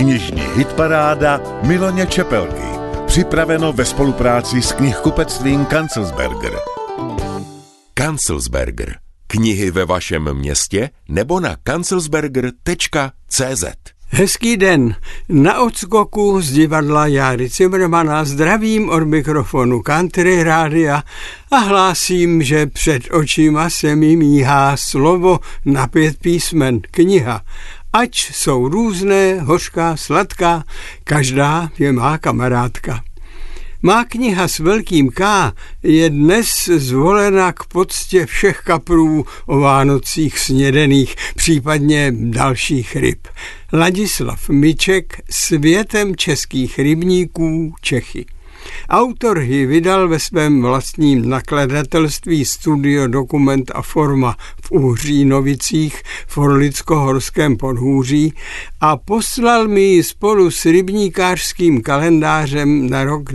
Knižní hitparáda Miloně Čepelky. Připraveno ve spolupráci s knihkupectvím Kanzelsberger. Kanzelsberger. Knihy ve vašem městě nebo na kanzelsberger.cz. Hezký den. Na odskoku z divadla Járy Cimrmana zdravím od mikrofonu Country Rádia a hlásím, že před očima se mi míhá slovo na 5 písmen, kniha. Ač jsou různé, hořká, sladká, každá je má kamarádka. Má kniha s velkým K je dnes zvolena k poctě všech kaprů o Vánocích snědených, případně dalších ryb. Ladislav Miček, Světem českých rybníků, Čechy. Autor ji vydal ve svém vlastním nakladatelství Studio Dokument a Forma v Uhřínovicích v Orlicko-horském podhůří a poslal mi ji spolu s rybníkářským kalendářem na rok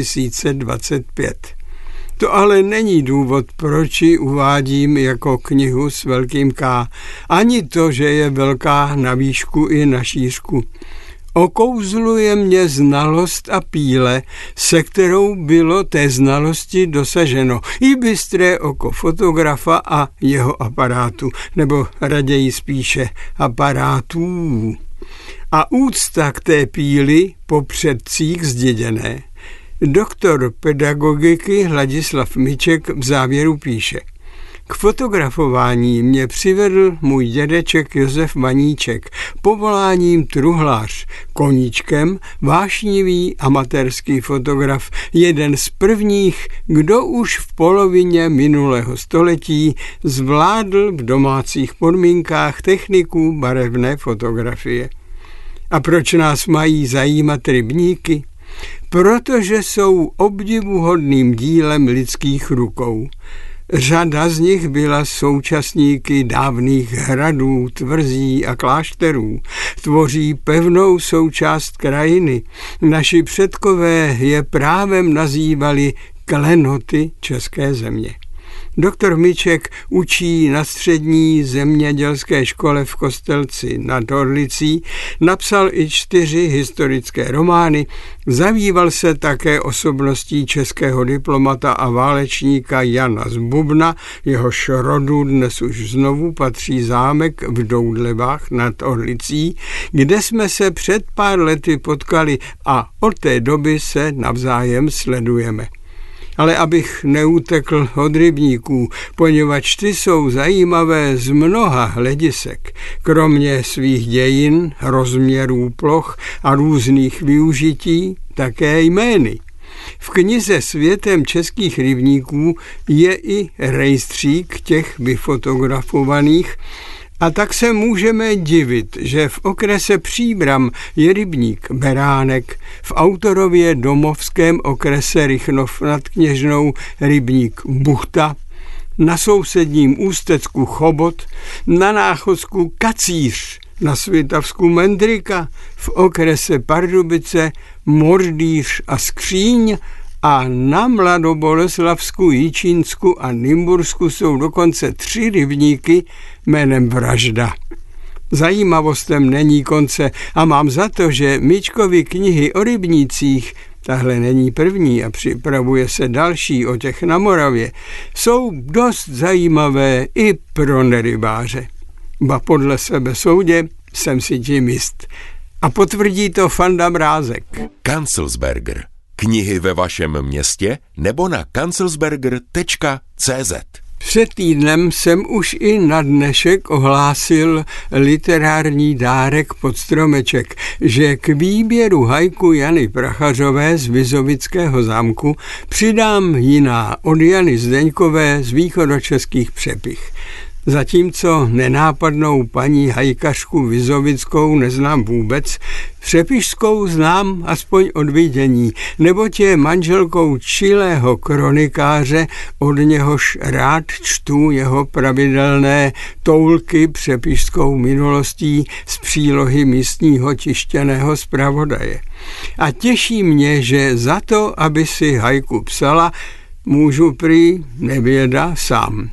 2025. To ale není důvod, proč ji uvádím jako knihu s velkým K, ani to, že je velká na výšku i na šířku. Okouzluje mě znalost a píle, se kterou bylo té znalosti dosaženo, i bystré oko fotografa a jeho aparátu, nebo raději spíše aparátů. A úcta k té píli po předcích zděděné. Doktor pedagogiky Ladislav Miček v závěru píše: K fotografování mě přivedl můj dědeček Josef Vaníček, povoláním truhlář, koníčkem vášnivý amatérský fotograf, jeden z prvních, kdo už v polovině minulého století zvládl v domácích podmínkách techniku barevné fotografie. A proč nás mají zajímat rybníky? Protože jsou obdivuhodným dílem lidských rukou. Řada z nich byla současníky dávných hradů, tvrzí a klášterů. Tvoří pevnou součást krajiny. Naši předkové je právem nazývali klenoty české země. Doktor Miček učí na střední zemědělské škole v Kostelci nad Orlicí, napsal i 4 historické romány, zabýval se také osobností českého diplomata a válečníka Jana z Bubna, jehož rodu dnes už znovu patří zámek v Doudlevách nad Orlicí, kde jsme se před pár lety potkali a od té doby se navzájem sledujeme. Ale abych neutekl od rybníků, poněvadž ty jsou zajímavé z mnoha hledisek, kromě svých dějin, rozměrů ploch a různých využití, také jmény. V knize Světem českých rybníků je i rejstřík těch vyfotografovaných, a tak se můžeme divit, že v okrese Příbram je rybník Beránek, v autorově domovském okrese Rychnov nad Kněžnou rybník Buchta, na sousedním Ústecku Chobot, na Náchodsku Kacíř, na Svitavsku Mendrika, v okrese Pardubice Mordýř a Skříň a na Mladoboleslavsku, Jičínsku a Nymbursku jsou dokonce 3 rybníky jménem Vražda. Zajímavostem není konce a mám za to, že Mičkovy knihy o rybnících, tahle není první a připravuje se další o těch na Moravě, jsou dost zajímavé i pro nerybáře. Ba podle sebe soudě jsem si tím jist. A potvrdí to Fanda Mrázek. Kanzelsberger. Knihy ve vašem městě nebo na kanzelsberger.cz. Před týdnem jsem už i na dnešek ohlásil literární dárek pod stromeček, že k výběru hajku Jany Prachařové z Vizovického zámku přidám jiná od Jany Zdeňkové z Východočeských Přepich. Zatímco nenápadnou paní hajkařku Vizovickou neznám vůbec, Přepišskou znám aspoň od vidění, neboť je manželkou čilého kronikáře, od něhož rád čtu jeho pravidelné toulky přepišskou minulostí z přílohy místního tištěného zpravodaje. A těší mě, že za to, aby si hajku psala, můžu prý nevěda sám.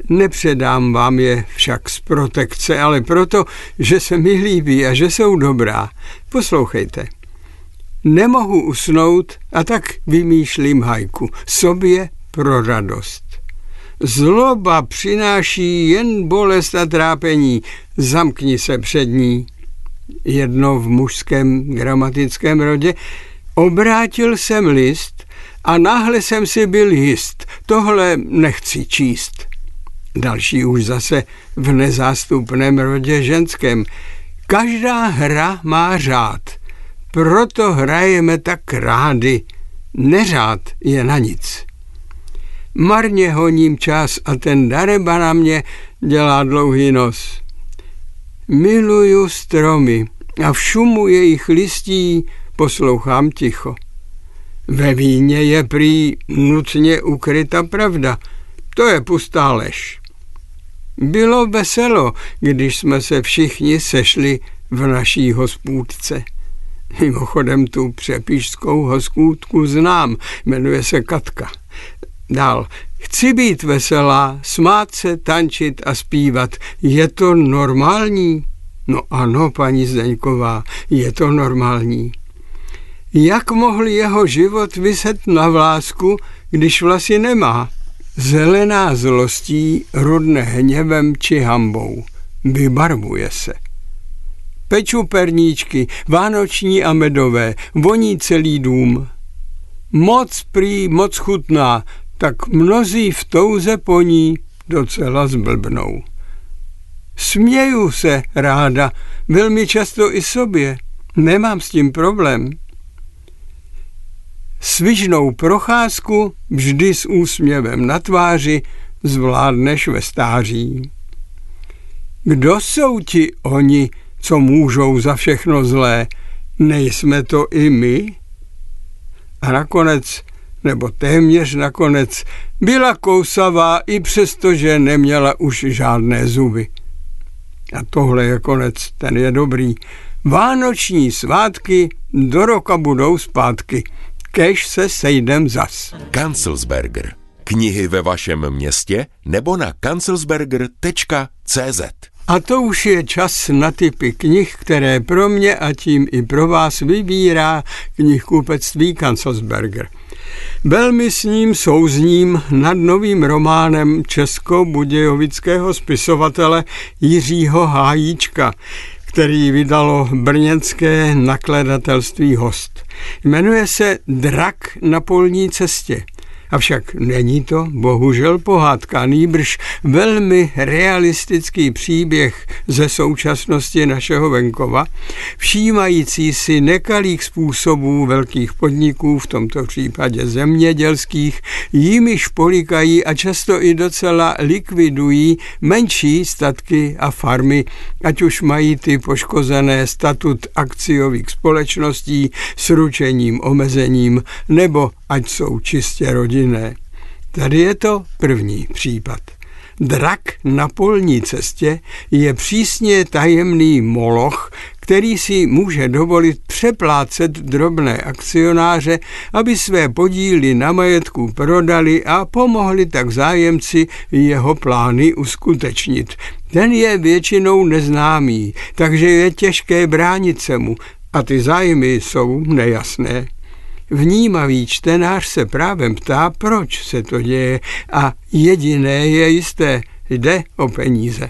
Nepředám vám je však z protekce, ale proto, že se mi líbí a že jsou dobrá. Poslouchejte. Nemohu usnout a tak vymýšlím hajku. Sobě pro radost. Zloba přináší jen bolest a trápení. Zamkni se před ní. Jedno v mužském gramatickém rodě. Obrátil jsem list a náhle jsem si byl jist. Tohle nechci číst. Další už zase v nezástupném rodě ženském. Každá hra má řád. Proto hrajeme tak rády. Neřád je na nic. Marně honím čas a ten dareba na mě dělá dlouhý nos. Miluju stromy a v šumu jejich listí poslouchám ticho. Ve víně je prý nutně ukryta pravda. To je pustá lež. Bylo veselo, když jsme se všichni sešli v naší hospůdce. Mimochodem tu přepíšskou hospůdku znám, jmenuje se Katka. Dál. Chci být veselá, smát se, tančit a zpívat. Je to normální? No ano, paní Zdeňková, je to normální. Jak mohl jeho život viset na vlásku, když vlasy nemá? Zelená zlostí, rudne hněvem či hambou. Vybarvuje se. Peču perníčky, vánoční a medové, voní celý dům. Moc chutná, tak mnozí v touze po ní docela zblbnou. Směju se ráda, velmi často i sobě, nemám s tím problém. Svižnou procházku vždy s úsměvem na tváři zvládneš ve stáří. Kdo jsou ti oni, co můžou za všechno zlé? Nejsme to i my? A nakonec, nebo téměř nakonec, byla kousavá i přesto, že neměla už žádné zuby. A tohle je konec, ten je dobrý. Vánoční svátky do roka budou zpátky. Kež se sejdem zas. Kanzelsberger. Knihy ve vašem městě nebo na kanzelsberger.cz. A to už je čas na tipy knih, které pro mě a tím i pro vás vybírá knihkupectví Kanzelsberger. Velmi s ním souzním nad novým románem česko-budějovického spisovatele Jiřího Hájíčka, který vydalo brněnské nakladatelství Host. Jmenuje se Drak na polní cestě. Avšak není to bohužel pohádka, nýbrž velmi realistický příběh ze současnosti našeho venkova, všímající si nekalých způsobů velkých podniků, v tomto případě zemědělských, jimiž polikají a často i docela likvidují menší statky a farmy, ať už mají ty poškozené statut akciových společností s ručením omezením, nebo ať jsou čistě rodinné. Tady je to první případ. Drak na polní cestě je přísně tajemný moloch, který si může dovolit přeplácet drobné akcionáře, aby své podíly na majetku prodali a pomohli tak zájemci jeho plány uskutečnit. Ten je většinou neznámý, takže je těžké bránit se mu a ty zájmy jsou nejasné. Vnímavý čtenář se právem ptá, proč se to děje a jediné je jisté, jde o peníze.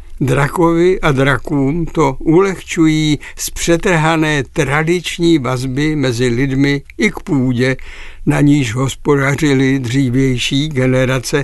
Drakovi a drakům to ulehčují zpřetrhané tradiční vazby mezi lidmi i k půdě, na níž hospodařily dřívější generace,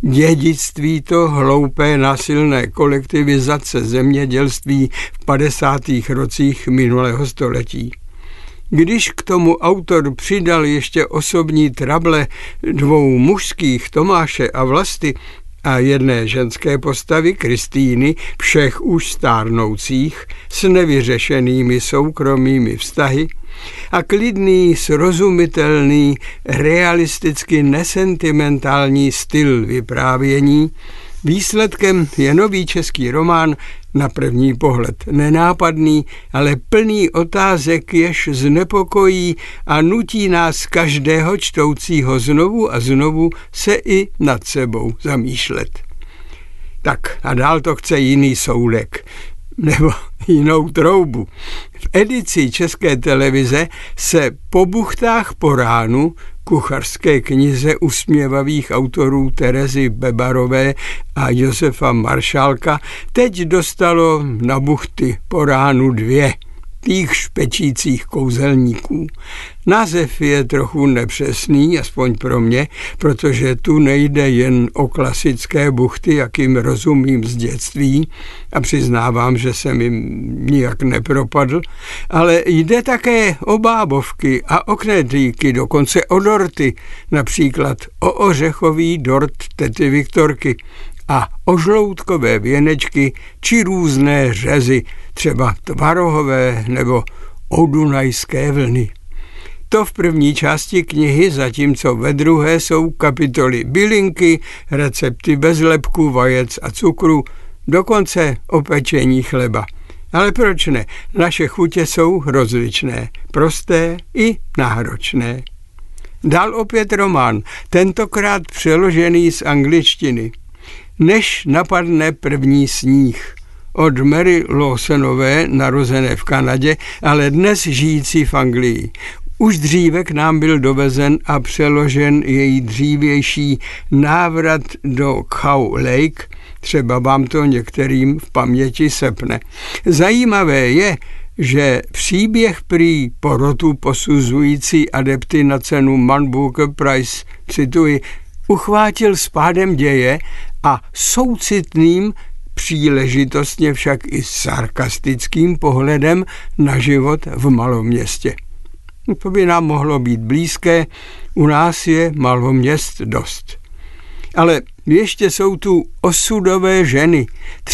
dědictví to hloupé násilné kolektivizace zemědělství v 50. rocích minulého století. Když k tomu autor přidal ještě osobní trable dvou mužských, Tomáše a Vlasty, a jedné ženské postavy, Kristýny, všech už stárnoucích, s nevyřešenými soukromými vztahy, a klidný, srozumitelný, realisticky nesentimentální styl vyprávění, výsledkem je nový český román, na první pohled nenápadný, ale plný otázek, jež znepokojí a nutí nás každého čtoucího znovu a znovu se i nad sebou zamýšlet. Tak a dál to chce jiný soudek nebo jinou troubu. V edici České televize se po buchtách po ránu, kuchařské knize usměvavých autorů Terezy Bebarové a Josefa Maršálka, teď dostalo na buchty po ránu 2 tých špečících kouzelníků. Název je trochu nepřesný, aspoň pro mě, protože tu nejde jen o klasické buchty, jakým rozumím z dětství, a přiznávám, že jsem jim nijak nepropadl, ale jde také o bábovky a o knedlíky, dokonce o dorty, například o ořechový dort tety Viktorky a o žloutkové věnečky či různé řezy, třeba tvarohové nebo odunajské vlny. To v první části knihy, zatímco ve druhé jsou kapitoly bylinky, recepty bez lepku, vajec a cukru, dokonce o pečení chleba. Ale proč ne? Naše chutě jsou rozličné, prosté i náročné. Dál opět román, tentokrát přeložený z angličtiny. Než napadne první sníh, od Mary Lawsonové, narozené v Kanadě, ale dnes žijící v Anglii. Už dříve k nám byl dovezen a přeložen její dřívější Návrat do Cow Lake, třeba vám to některým v paměti sepne. Zajímavé je, že příběh prý porotu posuzující adepty na cenu Man Booker Prize, cituji, uchvátil s pádem děje a soucitným, příležitostně však i sarkastickým pohledem na život v maloměstě. To by nám mohlo být blízké, u nás je maloměst dost. Ale ještě jsou tu osudové ženy,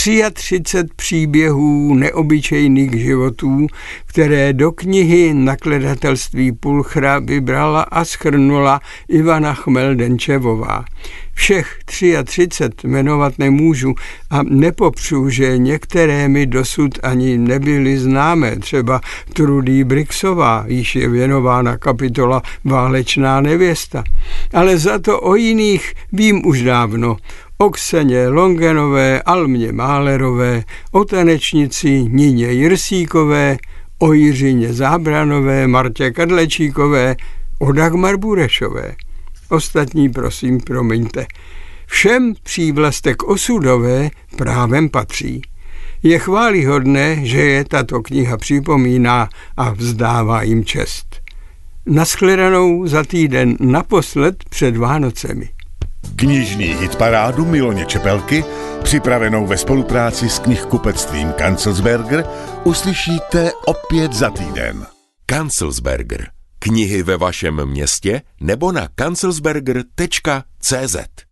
33 příběhů neobyčejných životů, které do knihy nakladatelství Pulchra vybrala a shrnula Ivana Chmeldenčevová. Všech 33 jmenovat nemůžu a nepopřu, že některé mi dosud ani nebyly známé, třeba Trudy Brixová, již je věnována kapitola Válečná nevěsta. Ale za to o jiných vím už dávno. O Kseně Longenové, Almě Málerové, o tanečnici Nině Jirsíkové, o Jiřině Zábranové, Martě Kadlečíkové, o Dagmar Burešové. Ostatní prosím promiňte. Všem přívlastek osudové právem patří. Je chvályhodné, že je tato kniha připomíná a vzdává jim čest. Nashledanou za týden naposled před Vánocemi. Knižní hitparádu Miloně Čepelky, připravenou ve spolupráci s knihkupectvím Kanzelsberger, uslyšíte opět za týden. Kanzelsberger. Knihy ve vašem městě nebo na kanzelsberger.cz